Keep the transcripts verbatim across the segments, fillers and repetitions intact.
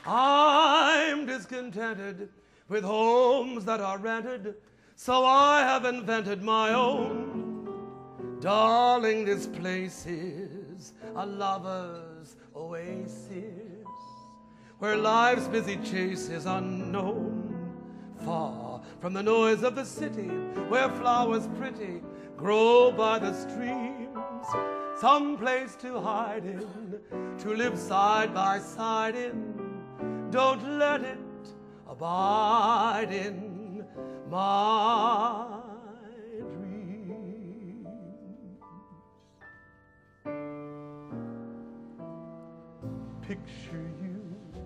I'm discontented with homes that are rented, so I have invented my own. Darling, this place is a lover's oasis, where life's busy chase is unknown. Far from the noise of the city, where flowers pretty grow by the streams. Some place to hide in, to live side by side in. Don't let it abide in my dreams. Picture you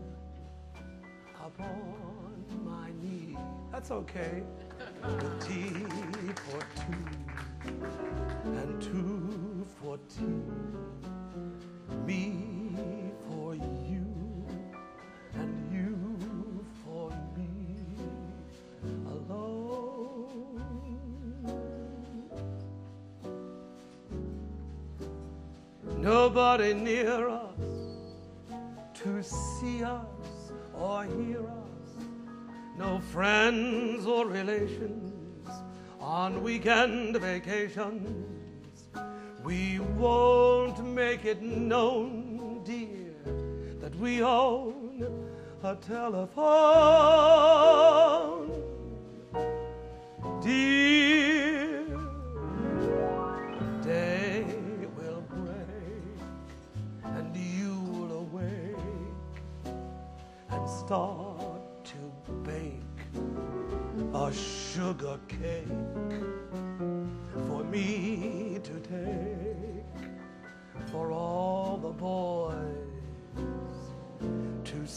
upon my knee. That's okay. With tea for two and two for tea. Me for you and you for me alone. Nobody near us to see us or hear us. No friends or relations on weekend vacations. We won't make it known, dear, that we own a telephone. Dear, day will break and you'll awake and start to bake a sugar cake for me to take, for all the boys to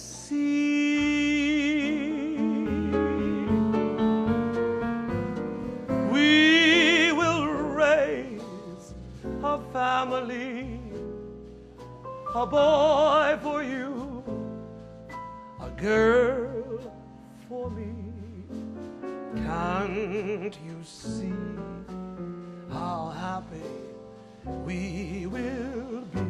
see. We will raise a family, a boy for you, a girl for me. Can't you see how happy we will be?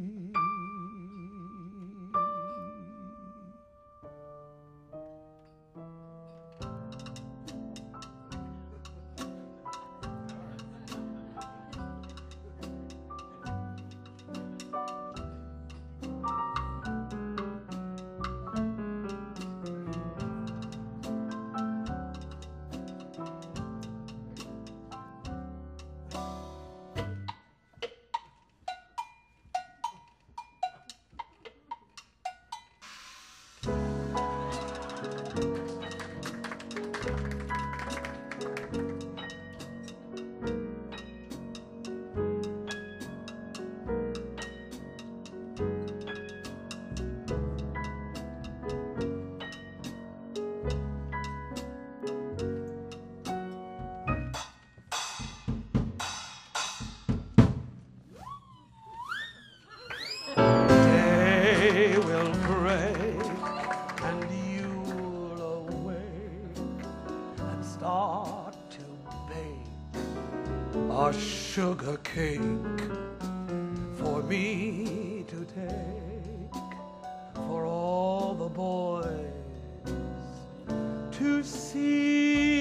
Day will break and you'll awake and start to bake a sugar cake for me to take, for all the boys to see.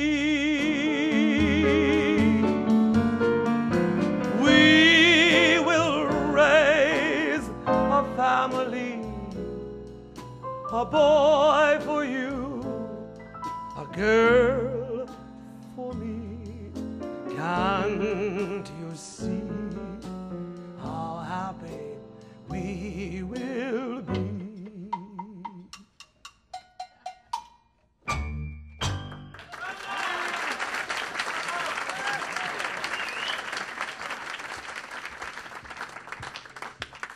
We will raise a family, a boy for you, a girl for me. Can't you see how happy we will